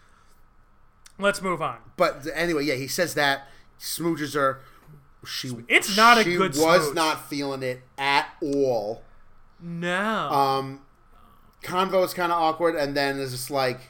Let's move on. But anyway, yeah, he says that, smooches her. She It's not a she good was smooch. not feeling it at all. No. Um, convo is kind of awkward, and then it's just like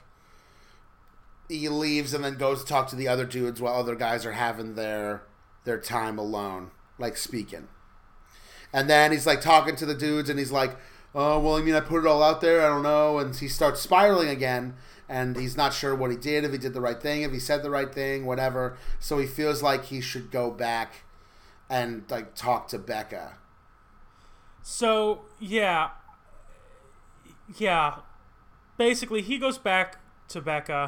he leaves and then goes to talk to the other dudes while other guys are having their their time alone, like speaking. And then he's like talking to the dudes, and he's like, "Oh, well, I mean, I put it all out there. I don't know." And he starts spiraling again, and he's not sure what he did, if he did the right thing, if he said the right thing, whatever. So he feels like he should go back and like talk to Becca. So, yeah. Yeah. Basically, he goes back to Becca,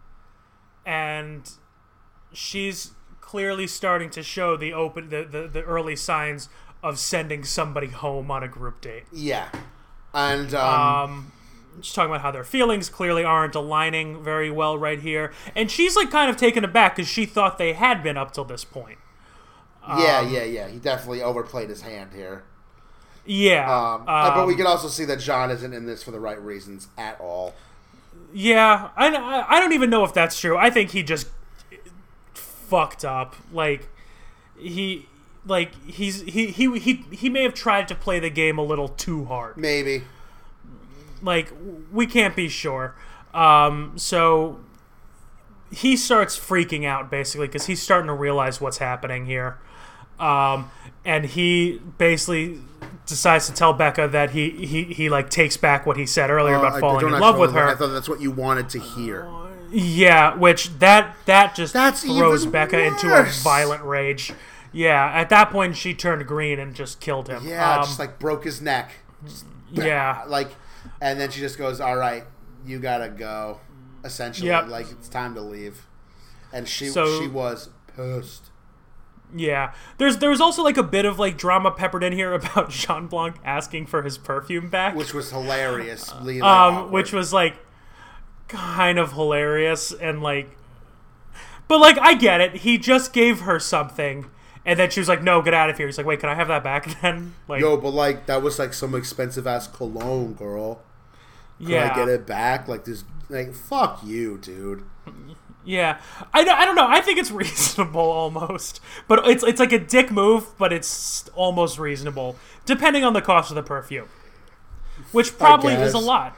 and she's clearly starting to show the open the, the, the early signs of sending somebody home on a group date. Yeah. And, um... um she's talking about how their feelings clearly aren't aligning very well right here. And she's, like, kind of taken aback because she thought they had been up till this point. yeah, um, yeah, yeah. He definitely overplayed his hand here. Yeah. Um, um, but we can also see that John isn't in this for the right reasons at all. Yeah. I, I don't even know if that's true. I think he just fucked up. Like, he... Like, he's he, he, he, he may have tried to play the game a little too hard. Maybe. Like, we can't be sure. Um, so he starts freaking out, basically, because he's starting to realize what's happening here. Um, and he basically decides to tell Becca that he, he, he like, takes back what he said earlier uh, about falling in love with her. I thought that's what you wanted to hear. Uh, yeah, which that, that just that's throws Becca worse. into a violent rage. Yeah, at that point, she turned green and just killed him. Yeah, um, just, like, broke his neck. Just, yeah. Like... And then she just goes, all right, you gotta go, essentially. Yep. Like, it's time to leave. And she so, she was pissed. Yeah. There's there was also, like, a bit of, like, drama peppered in here about Jean Blanc asking for his perfume back. Which was hilarious. Like, um, which was, like, kind of hilarious. And, like... But, like, I get it. He just gave her something. And then she was like, no, get out of here. He's like, wait, can I have that back then? Like, Yo, but, like, that was, like, some expensive-ass cologne, girl. Can yeah. I get it back? Like, this, like, fuck you, dude. Yeah. I, I don't know. I think it's reasonable, almost. But it's it's like a dick move, but it's almost reasonable. Depending on the cost of the perfume. Which probably is a lot.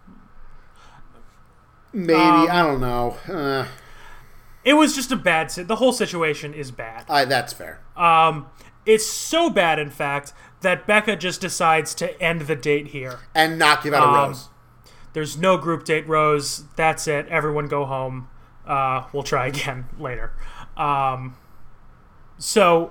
Maybe. Um, I don't know. Uh, it was just a bad... Si- the whole situation is bad. I, that's fair. Um, it's so bad, in fact, that Becca just decides to end the date here. And not give out a um, rose. There's no group date rose. That's it. Everyone go home. Uh, we'll try again later. Um, so,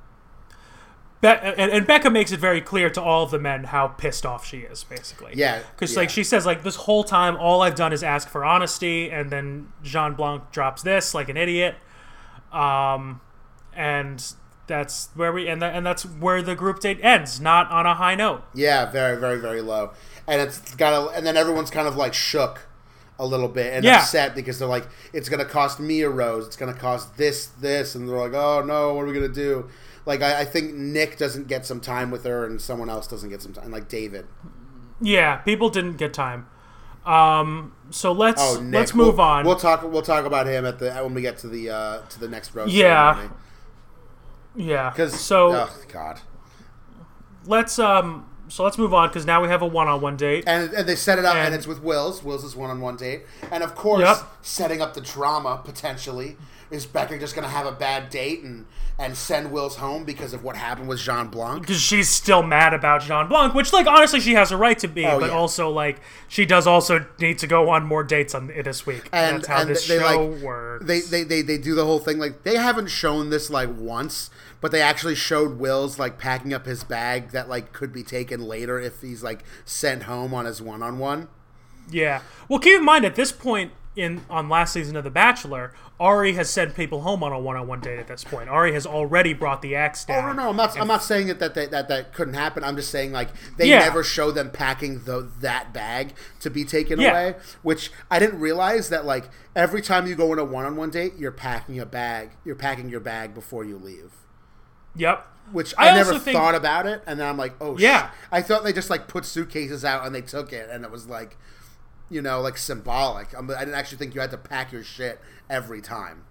Be- and, and Becca makes it very clear to all of the men how pissed off she is, basically. Yeah. Because, yeah. like, she says, like, this whole time, all I've done is ask for honesty, and then Jean Blanc drops this like an idiot. Um, and that's where we, and, that, and that's where the group date ends, not on a high note. Yeah, very, very, very low. And it's got a, and then everyone's kind of like shook a little bit and yeah. upset because they're like, it's going to cost me a rose. It's going to cost this, this. And they're like, oh no, what are we going to do? Like, I, I think Nick doesn't get some time with her and someone else doesn't get some time. Like David. Yeah, people didn't get time. Um, so let's, oh, Nick. let's move we'll, on. We'll talk, we'll talk about him at the, when we get to the, uh, to the next rose. Yeah. ceremony. Yeah. Cause, so oh God. Let's, um, So let's move on because now we have a one-on-one date. And, and they set it up, and, And- it's with Wills. Wills is one-on-one date. And, of course, Yep. setting up the drama, potentially, is Becca just going to have a bad date and, and send Wills home because of what happened with Jean Blanc? Because she's still mad about Jean Blanc, which, like, honestly, she has a right to be. Oh, but yeah. also, like, she does also need to go on more dates on this week. And, That's how and this they, show like, works. They, they, they, they do the whole thing. Like, they haven't shown this, like, once, but they actually showed Wills, like, packing up his bag that, like, could be taken later if he's, like, sent home on his one-on-one. Yeah. Well, keep in mind, at this point in on last season of The Bachelor, Ari has sent people home on a one-on-one date at this point. Ari has already brought the axe down. Oh, no, no, I'm not, I'm not saying that that, that that that couldn't happen. I'm just saying, like, they Yeah. never show them packing the that bag to be taken Yeah. away, which I didn't realize that, like, every time you go on a one-on-one date, you're packing a bag. You're packing your bag before you leave. Yep. Which I I, never also think- thought about it, and then I'm like, oh, Yeah. shit. I thought they just, like, put suitcases out and they took it, and it was, like, you know, like, symbolic. I'm, I didn't actually think you had to pack your shit every time.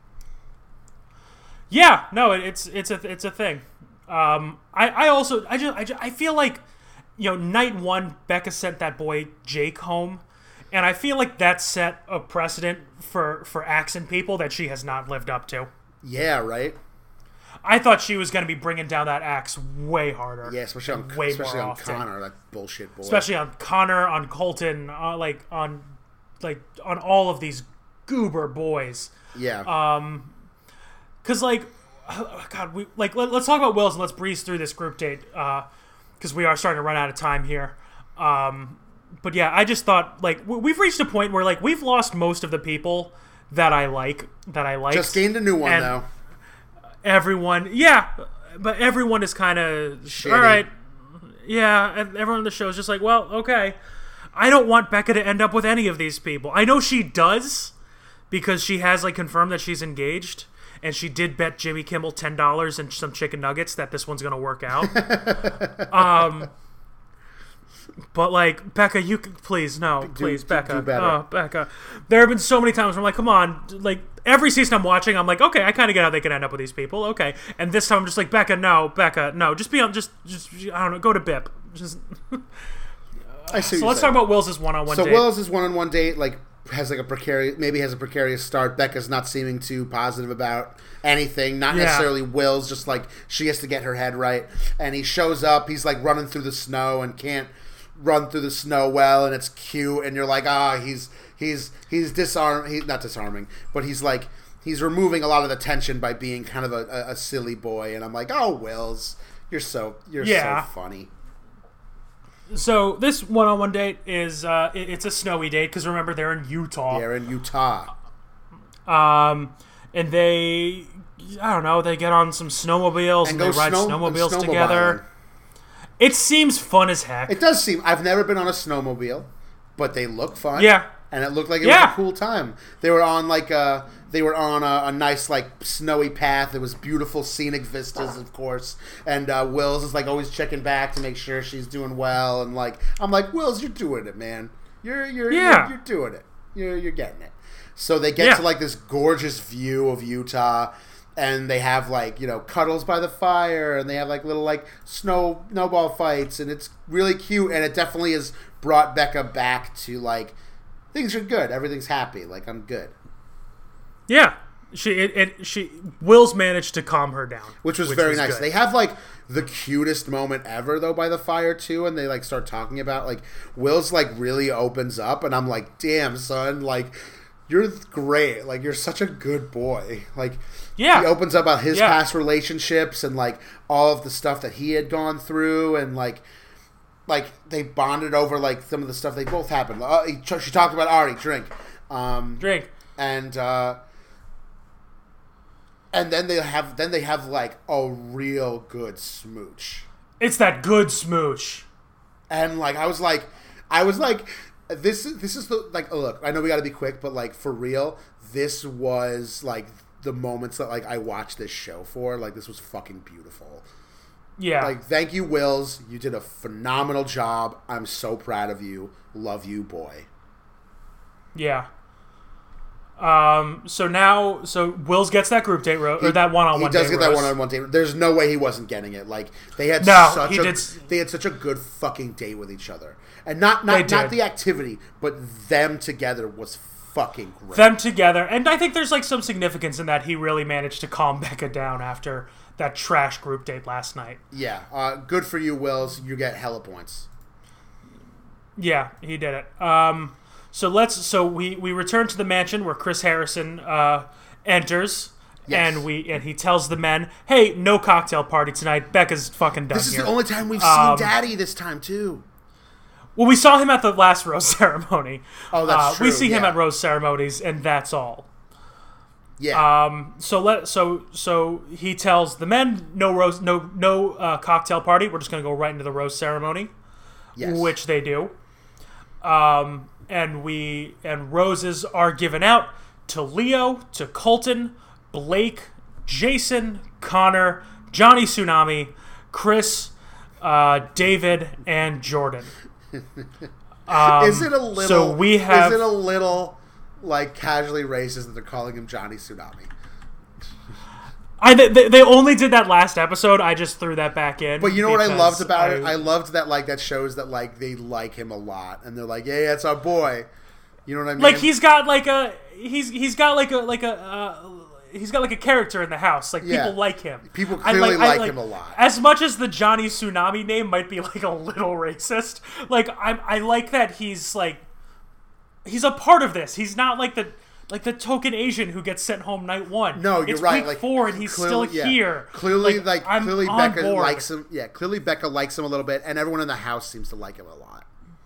Yeah, no, it, it's it's a it's a thing. Um, I I also I just, I just I feel like, you know, night one, Becca sent that boy Jake home, and I feel like that set a precedent for for axing people that she has not lived up to. Yeah, right? I thought she was going to be bringing down that axe way harder. Yeah, especially on, way especially more on often. Connor, that bullshit boy. Especially on Connor, on Colton, uh, like on like on all of these goober boys. Yeah. Um, cause like, God, we like let, let's talk about Wills and let's breeze through this group date. Uh, cause we are starting to run out of time here. Um, but yeah, I just thought like we- we've reached a point where like we've lost most of the people that I like that I like. Just gained a new one, and though. Everyone, yeah, but everyone is kind of Shitty. all right. Yeah, and everyone on the show is just like, well, okay. I don't want Becca to end up with any of these people. I know she does because she has like confirmed that she's engaged, and she did bet Jimmy Kimmel ten dollars and some chicken nuggets that this one's gonna work out. um, but like Becca, you can, please no, please do, Becca, do better. oh Becca. There have been so many times where I'm like, come on, like every season I'm watching, I'm like, okay, I kind of get how they can end up with these people, okay. And this time I'm just like, Becca, no, Becca, no, just be on, just, just I don't know, go to B I P. Just. I see. So let's talk about Will's one-on-one So date. Will's one-on-one date, like, has like a precarious, maybe has a precarious start. Becca's not seeming too positive about anything. Not Yeah. necessarily Will's, just like she has to get her head right. And he shows up. He's like running through the snow and can't run through the snow well, and it's cute. And you're like, ah, oh, he's he's he's disarm. He's not disarming, but he's like he's removing a lot of the tension by being kind of a, a, a silly boy. And I'm like, oh, Will's, you're so you're Yeah. so funny. So this one-on-one date is uh, it- it's a snowy date because remember they're in Utah. They're in Utah. Um, and they, I don't know, they get on some snowmobiles and, And they go ride snow- snowmobiles snowmobiling. together. It seems fun as heck. It does seem. I've never been on a snowmobile, but they look fun. Yeah. and it looked like it Yeah. was a cool time. They were on like a they were on a, a nice like snowy path. It was beautiful scenic vistas, of course. And uh, Wills is like always checking back to make sure she's doing well. And like I'm like, Wills, you're doing it, man. You're you're Yeah. you're, you're doing it. You're you're getting it. So they get Yeah. to like this gorgeous view of Utah. And they have like, you know, cuddles by the fire, and they have like little like snow snowball fights, and it's really cute. And it definitely has brought Becca back to like things are good, everything's happy, like I'm good, Yeah, she it, it she Will's managed to calm her down, which was very nice. good. They have like the cutest moment ever though by the fire too, and they like start talking about like Will's like really opens up, and I'm like, damn son, like you're great, like you're such a good boy, like. Yeah. He opens up about his Yeah. past relationships and like all of the stuff that he had gone through, and like like they bonded over like some of the stuff they both happened. Uh, he, she talked about Artie drink, um, drink, and uh, and then they have then they have like a real good smooch, It's that good smooch. and like I was like I was like this this is the like oh, look, I know we got to be quick, but like for real, this was like. The moments that like I watched this show for, like this was fucking beautiful. Yeah. Like thank you, Wills. You did a phenomenal job. I'm so proud of you. Love you, boy. Yeah. Um. So now, so Wills gets that group date, ro- or that one-on-one. He does date get that Rose. one-on-one date. There's no way he wasn't getting it. Like they had No, such he a did s- they had such a good fucking date with each other, and not They not not did. the activity, but them together was fucking great. Them together, and I think there's like some significance in that he really managed to calm Becca down after that trash group date last night. Yeah, uh, good for you, Wills. You get hella points. Yeah, he did it. Um, so let's. So we we return to the mansion where Chris Harrison uh, enters, Yes. and we and he tells the men, "Hey, no cocktail party tonight. Becca's fucking done This is here." the only time we've Um, seen Daddy this time too. Well, we saw him at the last rose ceremony. Oh, that's uh, true. We see him yeah. at rose ceremonies, and that's all. Yeah. Um, so let so so he tells the men, no rose, no no uh, cocktail party. We're just gonna go right into the rose ceremony, yes. which they do. Um, and we and roses are given out to Leo, to Colton, Blake, Jason, Connor, Johnny Tsunami, Chris, uh, David, and Jordan. Um, is it a little? So we have. Is it a little like casually racist that they're calling him Johnny Tsunami? I they, they only did that last episode. I just threw that back in. But you know what I because loved about it? I I loved that like that shows that like they like him a lot, and they're like, "Yeah, that's our boy." You know what I mean? like he's got like a he's he's got like a like a uh, he's got like a character in the house. Like Yeah. people like him. People I clearly I like him a lot. As much as the Johnny Tsunami name might be like a little racist, like I I like that he's like he's a part of this. He's not like the like the token Asian who gets sent home night one. No, you're it's right. Week Like four and he's clearly- still yeah. here. Clearly, like, I'm clearly on Becca board. likes him. Yeah, clearly Becca likes him a little bit, and everyone in the house seems to like him a lot.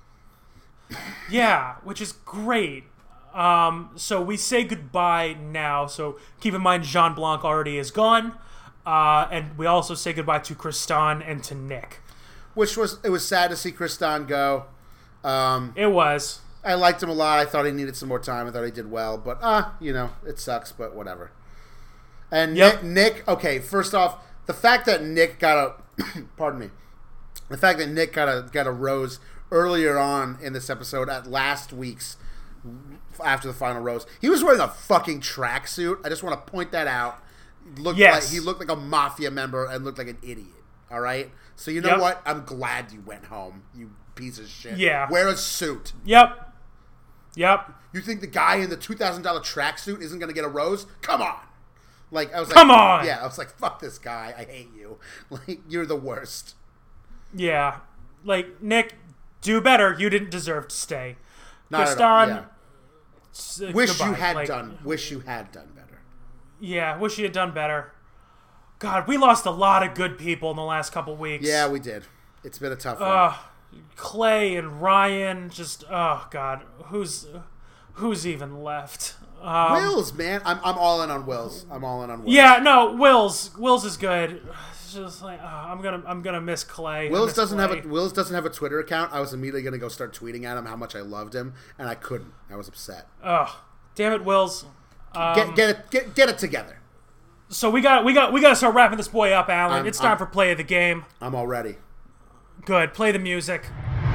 Yeah, which is great. Um, so we say goodbye now. So keep in mind, Jean Blanc already is gone. Uh, and we also say goodbye to Kristan and to Nick. Which was, it was sad to see Kristan go. Um, it was. I liked him a lot. I thought he needed some more time. I thought he did well. But, uh, you know, it sucks, but whatever. And yep. Nick, Nick, okay, first off, the fact that Nick got a, pardon me, the fact that Nick got a, got a rose earlier on in this episode at last week's, after the final rose, he was wearing a fucking tracksuit. I just want to point that out. Looked yes. like, he looked like a mafia member and looked like an idiot. All right? So you know yep. what? I'm glad you went home, you piece of shit. Yeah. Wear a suit. Yep. Yep. You think the guy in the two thousand dollars tracksuit isn't going to get a rose? Come on. Like I was like, come on. Yeah, I was like, fuck this guy. I hate you. Like, you're the worst. Yeah. Like, Nick, do better. You didn't deserve to stay. Not Kristan, at all. Yeah. S- wish goodbye. you had like, done. Wish you had done better. Yeah, wish you had done better. God, we lost a lot of good people in the last couple weeks. Yeah, we did. It's been a tough one. Uh, Clay and Ryan, just oh God, who's who's even left? Um, Wills, man, I'm I'm all in on Wills. I'm all in on Wills. Yeah, no, Wills. Wills is good. It's just like oh, I'm gonna I'm gonna miss Clay. Wills miss doesn't Clay. have a Wills doesn't have a Twitter account. I was immediately gonna go start tweeting at him how much I loved him, and I couldn't. I was upset. Oh, damn it, Wills. Um, get get it get get it together. So we got we got we got to start wrapping this boy up, Alan. I'm, it's time I'm, for play of the game. I'm all ready. Good. Play the music.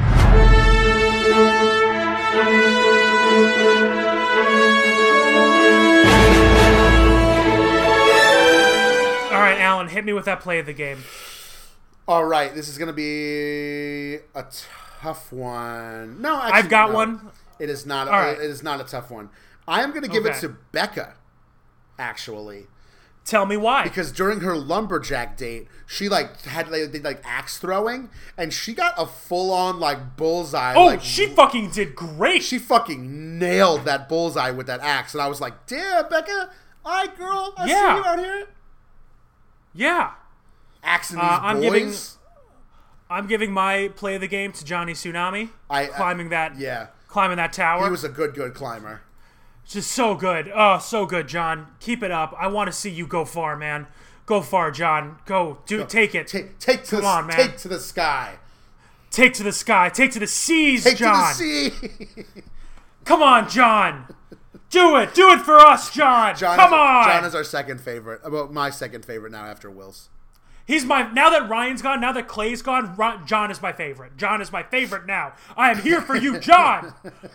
All right, Alan, hit me with that play of the game. All right, this is going to be a tough one. No, actually, I've got no. one. It is not. All right. It is not a tough one. I am going to give Okay. it to Becca, actually, Tell me why. because during her lumberjack date, she like had like, did like axe throwing, and she got a full on like bullseye. oh, like, she fucking did great. she fucking nailed that bullseye with that axe, and I was like, "Damn, Becca, all right, girl, I Yeah. see you out here yeah. axing these Uh, I'm boys." giving- I'm giving my play of the game to Johnny Tsunami. I- I- climbing that yeah, climbing that tower. he was a good, good climber. Just so good. Oh, so good, John. Keep it up. I want to see you go far, man. Go far, John. Go. Do take it. Take, take to Come the, on, man. take to the sky. Take to the sky. Take to the seas, Take John. to the sea. Come on, John. Do it. Do it for us, John. John Come is, on. John is our second favorite. About my second favorite now after Will's. He's my now that Ryan's gone, now that Clay's gone, Ron, John is my favorite. John is my favorite now. I am here for you, John.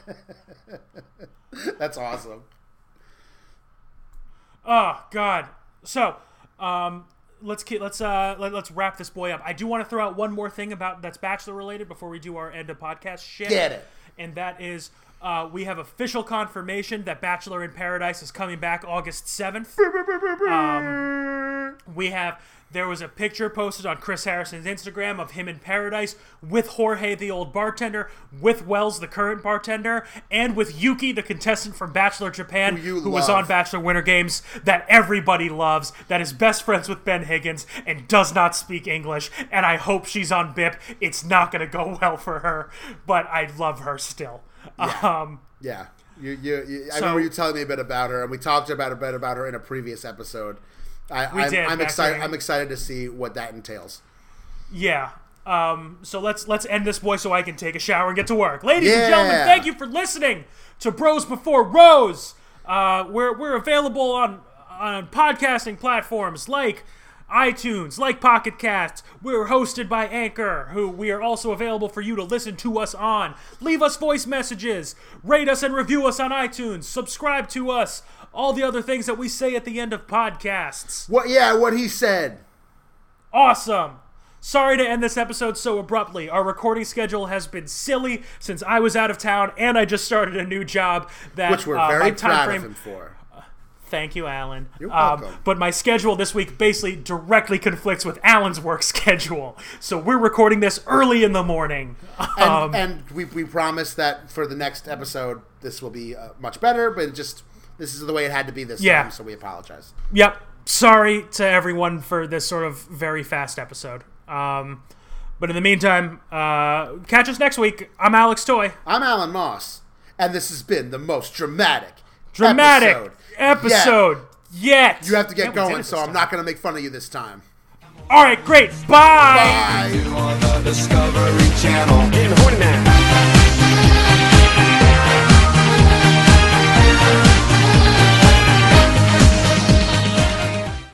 That's awesome. Oh God. So, um, let's keep, let's uh let, let's wrap this boy up. I do want to throw out one more thing about that's Bachelor related before we do our end of podcast shit. Get it. And that is uh, we have official confirmation that Bachelor in Paradise is coming back August seventh. Um, we have there was a picture posted on Chris Harrison's Instagram of him in Paradise with Jorge, the old bartender, with Wells, the current bartender, and with Yuki, the contestant from Bachelor Japan, Who you who was love. on Bachelor Winter Games, that everybody loves, that is best friends with Ben Higgins, and does not speak English, and I hope she's on B I P. It's not going to go well for her, but I love her still. Yeah. Um, Yeah. You, you, you, I So- remember you telling me a bit about her, and we talked about a bit about her in a previous episode. I, We I'm, did, I'm back excited. during- I'm excited to see what that entails. Yeah. Um, so let's let's end this boy so I can take a shower and get to work. Ladies Yeah. and gentlemen, thank you for listening to Bros Before Rose. Uh, we're we're available on on podcasting platforms like iTunes, like Pocket Casts. We're hosted by Anchor, who we are also available for you to listen to us on. Leave us voice messages, rate us and review us on iTunes, subscribe to us, all the other things that we say at the end of podcasts. What? Yeah, what he said. Awesome. Sorry to end this episode so abruptly. Our recording schedule has been silly since I was out of town and I just started a new job that Which we're uh, my very time proud frame, of him for. Thank you, Alan. You're Um, welcome. but my schedule this week basically directly conflicts with Alan's work schedule. So we're recording this early in the morning. And, Um, and we, we promise that for the next episode, this will be uh, much better, but it just this is the way it had to be this Yeah. time, so we apologize. Yep. Sorry to everyone for this sort of very fast episode. Um, but in the meantime, uh, catch us next week. I'm Alex Toy. I'm Alan Moss, and this has been the most dramatic, Dramatic episode, episode yet. You have to get Can't wait to going, this so I'm time. not going to make fun of you this time. All right, great. Bye. Bye. You wanna discover